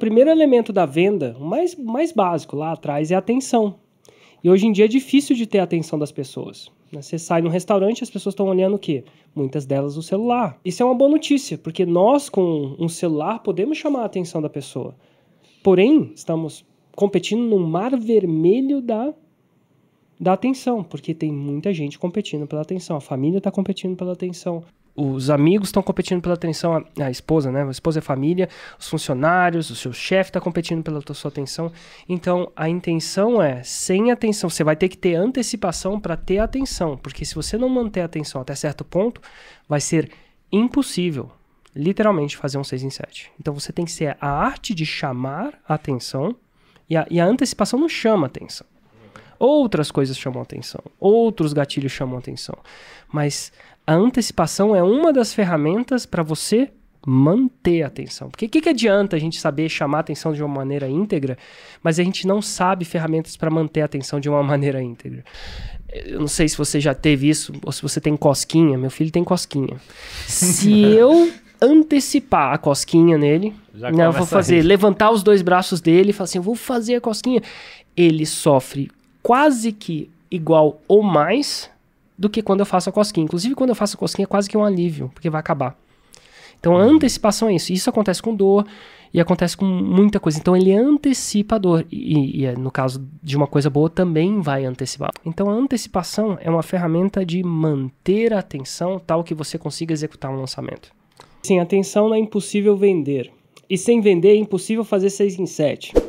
primeiro elemento da venda, o mais básico lá atrás, é a atenção. E hoje em dia é difícil de ter a atenção das pessoas. Você sai num restaurante, as pessoas estão olhando o quê? Muitas delas o celular. Isso é uma boa notícia, porque nós com um celular podemos chamar a atenção da pessoa. Porém, estamos competindo no mar vermelho da atenção, porque tem muita gente competindo pela atenção. A família está competindo pela atenção. Os amigos estão competindo pela atenção, a esposa, né? A esposa é família, os funcionários, o seu chefe está competindo pela sua atenção. Então, a intenção é, sem atenção, você vai ter que ter antecipação para ter atenção, porque se você não manter a atenção até certo ponto, vai ser impossível, literalmente, fazer um 6 em 7. Então, você tem que ser a arte de chamar a atenção, e a antecipação não chama atenção. Outras coisas chamam atenção, outros gatilhos chamam atenção, mas a antecipação é uma das ferramentas para você manter a atenção. Porque o que adianta a gente saber chamar a atenção de uma maneira íntegra, mas a gente não sabe ferramentas para manter a atenção de uma maneira íntegra? Eu não sei se você já teve isso, ou se você tem cosquinha. Meu filho tem cosquinha. Se eu antecipar a cosquinha nele, eu vou fazer, levantar os 2 braços dele e falar assim, eu vou fazer a cosquinha. Ele sofre quase que igual ou mais do que quando eu faço a cosquinha. Inclusive, quando eu faço a cosquinha, é quase que um alívio, porque vai acabar. Então, a antecipação é isso. Isso acontece com dor e acontece com muita coisa. Então, ele antecipa a dor. E no caso de uma coisa boa, também vai antecipar. Então, a antecipação é uma ferramenta de manter a atenção tal que você consiga executar um lançamento. Sem atenção, não é impossível vender. E sem vender, é impossível fazer 6 em 7.